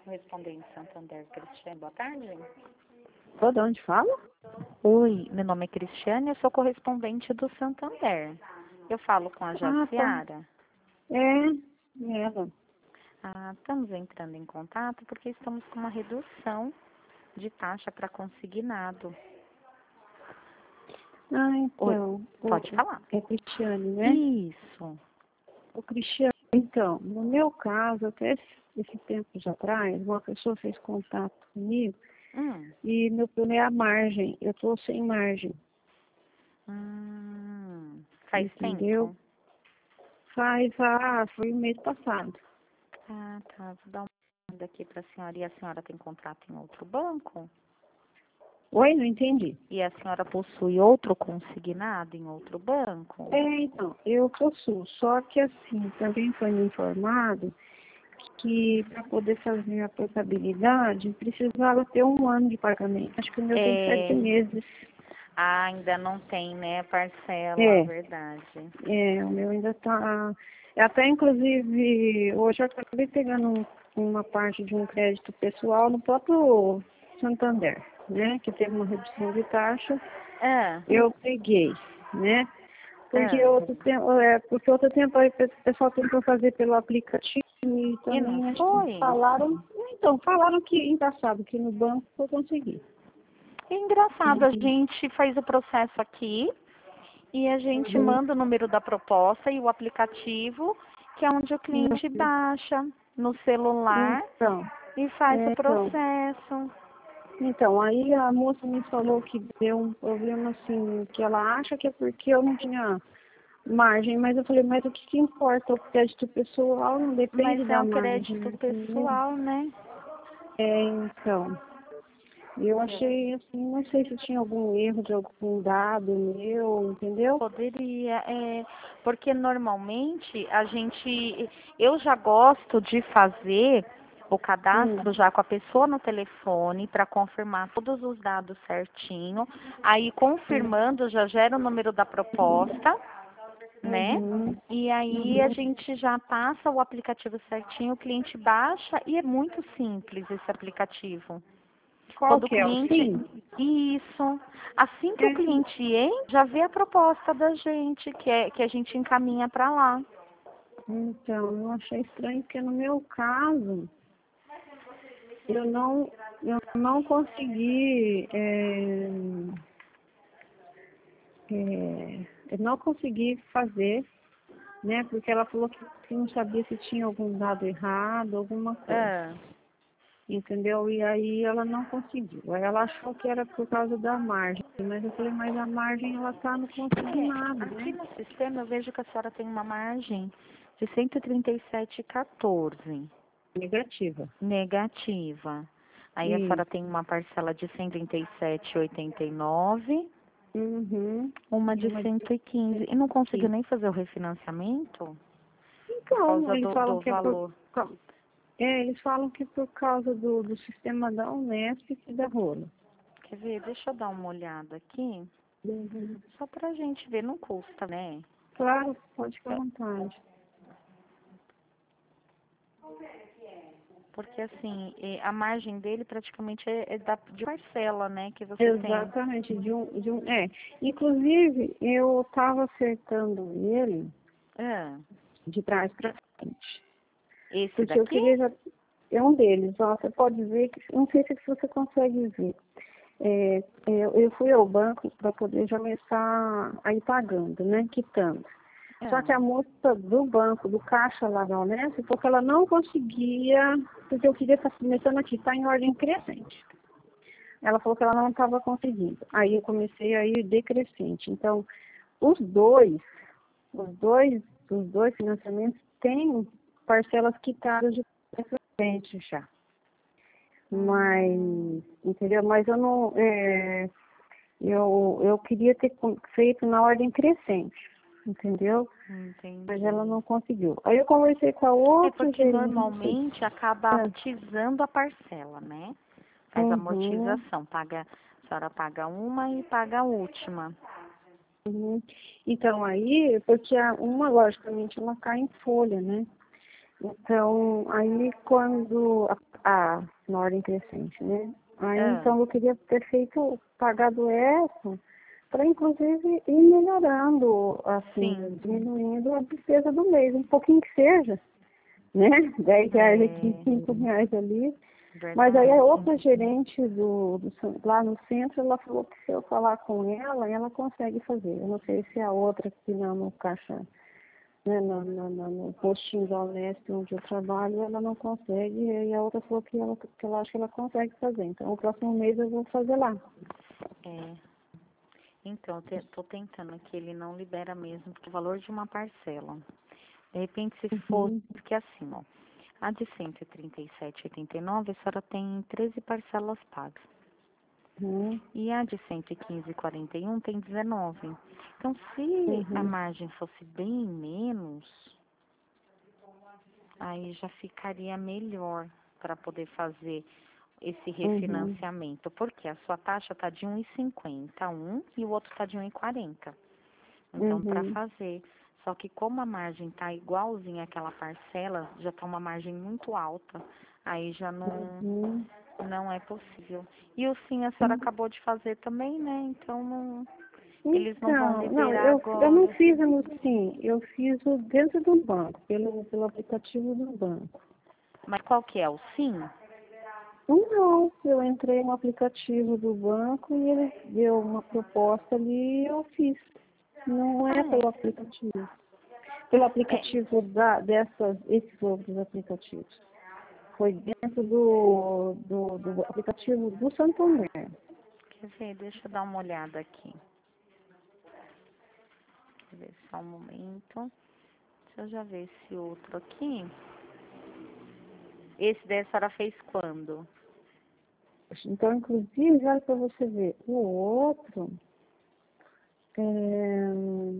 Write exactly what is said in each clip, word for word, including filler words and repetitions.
Correspondente Santander, Cristiane, boa tarde. Ô, de onde fala? Oi, meu nome é Cristiane, eu sou correspondente do Santander. Eu falo com a Ah, tá. Jaciara. É, ela. Ah, estamos entrando em contato porque estamos com uma redução de taxa para consignado. Ah, Oi, então. pode o- falar. É Cristiane, né? Isso. O Cristiane, então, no meu caso, até esse, esse tempo já atrás, uma pessoa fez contato comigo Hum, e meu problema é a margem. Eu tô sem margem, hum, faz entendeu? tempo? Faz, ah, foi o mês passado. Ah, tá. Vou dar uma olhada aqui para a senhora. E a senhora tem contrato em outro banco? Oi, não entendi. E a senhora possui outro consignado em outro banco? É, então, eu possuo, só que assim, também foi me informado que para poder fazer a portabilidade precisava ter um ano de pagamento. Acho que o meu tem sete É, meses. ah, ainda não tem, né, parcela, É, verdade. é, o meu ainda está. Até inclusive, hoje eu acabei pegando um- uma parte de um crédito pessoal no próprio Santander, né? Que teve uma redução de taxa. Ah, Eu peguei, né? Porque ah, outro tempo, é, porque outro tempo aí o pessoal tentou fazer pelo aplicativo e e não também acho que foi? falaram, então, falaram que engraçado que no banco eu consegui. É engraçado, a Uhum. gente faz o processo aqui e a gente Uhum. manda o número da proposta e o aplicativo, que é onde o cliente Uhum. baixa no celular Então, e faz é, o então, processo. então, aí a moça me falou que deu um problema assim, que ela acha que é porque eu não tinha margem, mas eu falei, mas o que, que importa? O crédito pessoal não Mas depende é da um margem, crédito entendeu? pessoal, né? É, então. Eu achei assim, não sei se tinha algum erro de algum dado meu, entendeu? Poderia, é, porque normalmente a gente, eu já gosto de fazer o Hum, cadastro já com a pessoa no telefone para confirmar todos os dados certinho. Aí hum, confirmando já gera o número da proposta, né? uhum, E aí a uhum. gente já passa o aplicativo certinho, o cliente baixa e é muito simples esse aplicativo. Qual Quando o que é o cliente. fim? Isso. Assim que o É, cliente entra, já vê a proposta da gente, que, é, que a gente encaminha para lá. então, eu achei estranho porque no meu caso, eu não, eu não consegui, é, é, eu não consegui fazer, né? Porque ela falou que que não sabia se tinha algum dado errado, alguma coisa. Ah, Entendeu? E aí ela não conseguiu. Aí ela achou que era por causa da margem, mas eu falei, mas a margem ela tá no é, consignado, aqui né? no sistema eu vejo que a senhora tem uma margem de cento e trinta e sete vírgula quatorze Negativa. negativa. Aí a senhora Isso. tem uma parcela de cento e trinta e sete vírgula oitenta e nove, Uhum. uma E de uma de cento e quinze. E não conseguiu quinze. nem fazer o refinanciamento por Então, causa eles do, falam do que é por valor. ca- é, eles falam que por causa do, do sistema da Unesp que dá rolo. Quer ver? Deixa eu dar uma olhada aqui. Uhum. Só pra gente ver, não custa, né? Claro, pode ficar à É, vontade. porque assim, eh, a margem dele praticamente é, é da, de parcela, né, que você tem. Exatamente, de um, de um, é. Inclusive, eu estava acertando ele Ah, de trás para frente. esse Porque eu daqui? queria já. É um deles, ó, você pode ver, que, não sei se você consegue ver. É, é, eu fui ao banco para poder já começar a ir pagando, né? Quitando. Só que Ah, a moça do banco, do caixa lá da Unesp, falou que ela não conseguia, porque eu queria estar começando aqui, está em ordem crescente. Ela falou que ela não estava conseguindo. Aí eu comecei a ir decrescente. Então, os dois, os dois, os dois financiamentos têm parcelas quitadas de frente já. hum, Mas, entendeu? Mas eu não, é, eu, eu queria ter com- feito na ordem crescente, entendeu? Mas ela entendi. não conseguiu. Aí eu conversei com a É outra porque gerente. normalmente acaba É, amortizando a parcela, né? Faz a uhum, amortização, paga, a senhora paga uma e paga a última. uhum. Então aí, porque a, uma, logicamente, ela cai em folha, né? Então, aí quando, a, a- na ordem crescente, né? Aí Ah, então eu queria ter feito, pagado essa, para inclusive ir melhorando, assim, sim, diminuindo a despesa do mês, um pouquinho que seja, né? Dez reais aqui, é cinco reais ali. Mas aí a verdade. outra gerente do, do cen- lá no centro, ela falou que se eu falar com ela, ela consegue fazer. Eu não sei se a outra que não no caixa, né, no, no, no, no postinho da Unesp onde eu trabalho, ela não consegue, e a outra falou que ela, que ela acha que ela consegue fazer. Então, o próximo mês eu vou fazer lá. É, então, te, tô tentando aqui, ele não libera mesmo o valor de uma parcela. De repente, se for, Uhum, porque assim, ó, a de cento e trinta e sete e oitenta e nove, a senhora tem treze parcelas pagas. uhum, E a de cento e quinze e quarenta e um tem dezenove. Então, se a uhum, margem fosse bem menos, aí já ficaria melhor para poder fazer esse uhum, refinanciamento, porque a sua taxa está de um e cinquenta um e o outro está de um e quarenta. Então, para uhum, fazer. Só que como a margem está igualzinha àquela parcela, já está uma margem muito alta, aí já não, uhum. não é possível. E o sim a senhora acabou de fazer também, né? Então não, eles não vão Então, não, liberar eu, eu não agora. fiz no sim, eu fiz o dentro do banco, pelo, pelo aplicativo do banco. Mas qual que é o sim? Não, eu entrei no aplicativo do banco e ele deu uma proposta ali e eu fiz. Não é Ah, pelo aplicativo. Pelo é. É, aplicativo da, dessas, esses outros aplicativos. Foi dentro do, do, do aplicativo do Santander. quer ver? Deixa eu dar uma olhada aqui. Deixa eu ver só um momento. Deixa eu já ver esse outro aqui. Esse daí a senhora fez quando? Então, inclusive, olha para você ver, o outro, é,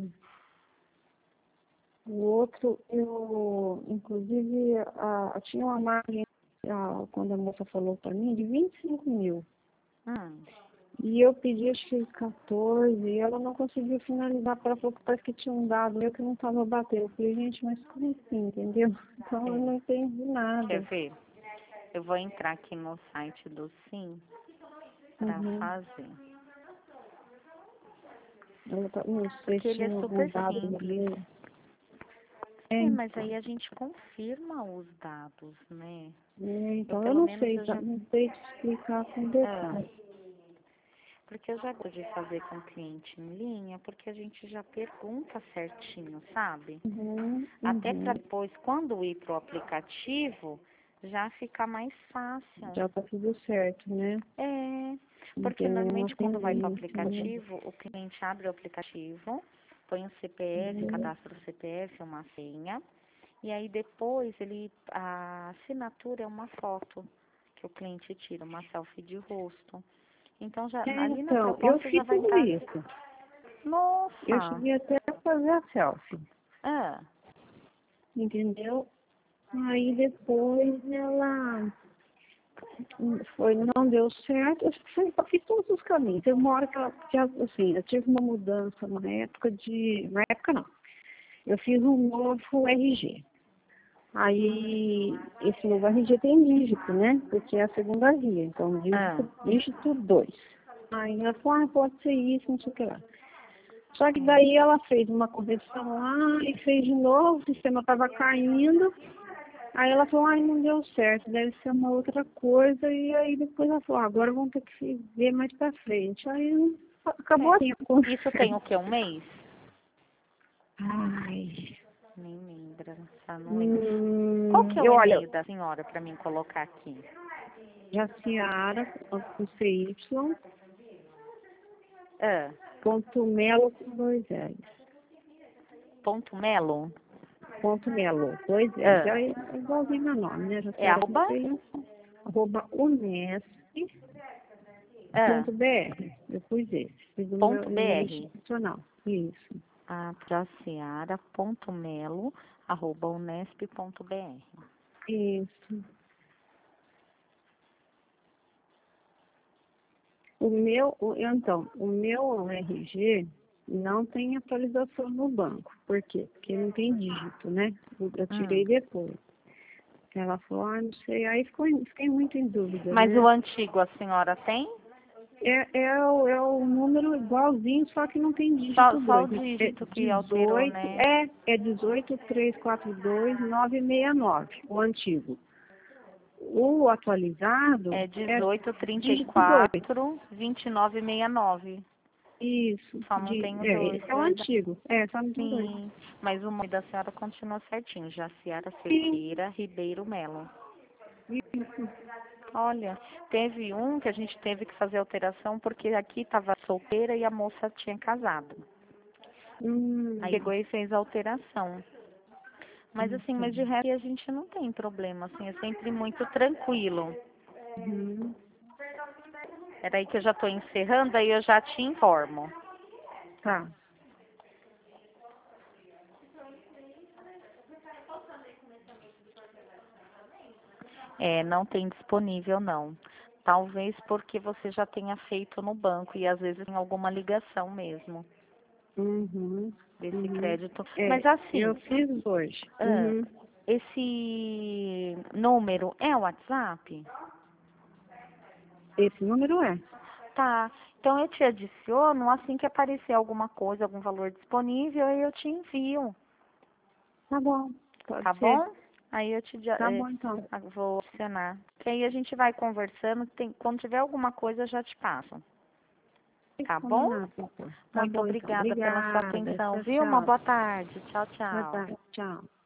o outro, eu, inclusive, a, tinha uma margem, a, quando a moça falou para mim, de vinte e cinco mil. Hum, E eu pedi acho que quatorze, e ela não conseguiu finalizar, porque ela falou que parece que tinha um dado meu que não estava batendo. Eu falei, gente, mas como assim, entendeu? Então eu é. não entendi Quer nada. ver? Eu vou entrar aqui no site do sim para Uhum. fazer. Eu ta- não sei Porque se ele é tinha algum super dado simples. meu. É, É, mas então. aí a gente confirma os dados, né? É, Eu então eu pelo não menos sei, eu tá? já. Não sei te explicar com Ah, detalhe. porque eu já gosto de fazer com cliente em linha, porque a gente já pergunta certinho, sabe? Uhum, Até para uhum. depois, quando ir pro aplicativo, já ficar mais fácil. Já tá tudo certo, né? É, Não porque tem nenhum normalmente quando vai para o atendente, né? aplicativo, o cliente abre o aplicativo, põe o C P F, Uhum. cadastra o C P F, uma senha, e aí depois ele a assinatura é uma foto que o cliente tira, uma selfie de rosto. Então já É, ali na então, eu proposta já fiz vai tudo estar, isso. Eu nossa, cheguei até a fazer a selfie, ah, entendeu? Aí depois ela hum, foi, não deu certo, eu fui- eu fiz todos os caminhos. Teve uma hora que ela, que ela, assim, eu tive uma mudança na época de. Na época não. Eu fiz um novo R G. Aí esse novo R G tem dígito, né? Porque é a segunda via, então ah, dígito, dígito dois. Aí ela falou, ah, pode ser isso, não sei o que lá. Só que é, daí ela fez uma correção lá e fez de novo, o sistema estava caindo. Aí ela falou, ai, não deu certo, deve ser uma outra coisa. E aí depois ela falou, ah, agora vamos ter que ver mais pra frente. Aí acabou é. assim a conversa. Isso tem o que, um mês? Ai, Nem lembra, tá? Não lembro. Qual hum, que é o eu, olha, e-mail da senhora para mim colocar aqui? Jaciara, com C Y, Ah, ponto Melo com dois L's. ponto Melo? Ponto Melo, dois L's. Ah, É igualzinho meu nome, né? é Jaciara com arroba? C Y, arroba unesp Ah, ponto br. Eu pus esse, fiz o meu ponto e-mail br. institucional. Isso. Ah, jaciara ponto melo arroba unesp ponto br. Isso. O meu, o- então, o meu R G não tem atualização no banco. Por quê? Porque não tem dígito, né? Eu eu tirei Hum, depois. Ela falou, ah, não sei. Aí ficou, fiquei muito em dúvida, Mas né? o antigo a senhora tem? É, é, o, é o número igualzinho, só que não tem Só, dígito só o dois. É dígito que alterou, dezoito, né? é, é dezoito, trezentos e quarenta e dois, novecentos e sessenta e nove, o antigo. O atualizado É é dezoito, trinta e dígito dois. quatro, vinte e nove, sessenta e nove. Isso, Só não de, tem o é, dois, esse é o verdade. antigo. É, só não tem dois. Sim, mas o nome da senhora continua certinho, Jaciara Sim, Cerqueira Ribeiro Melo. isso. Olha, teve um que a gente teve que fazer alteração porque aqui estava solteira e a moça tinha casado. Aí Hum, pegou e fez a alteração. Mas assim, mas de então. resto a gente não tem problema, assim, é sempre muito tranquilo. Uhum, Era aí que eu já estou encerrando, aí eu já te informo. tá. É, não tem disponível não. Talvez porque você já tenha feito no banco e às vezes tem alguma ligação mesmo Uhum, desse uhum. crédito. Mas É, eu assim, fiz hoje. ah, Uhum. esse número é o WhatsApp? Esse número é. Tá. Então eu te adiciono assim que aparecer alguma coisa, algum valor disponível, aí eu te envio, Tá bom, pode tá ser. bom? Aí eu te dia- Tá eh, bom, então. ah, vou adicionar. Que aí a gente vai conversando, tem, quando tiver alguma coisa eu já te passo. Tá bom? Combinado, então. Tá Muito bom, então. obrigada pela sua Obrigada. atenção, Tchau, viu? Uma tchau. boa tarde. Tchau, Boa tchau. tarde. Tchau.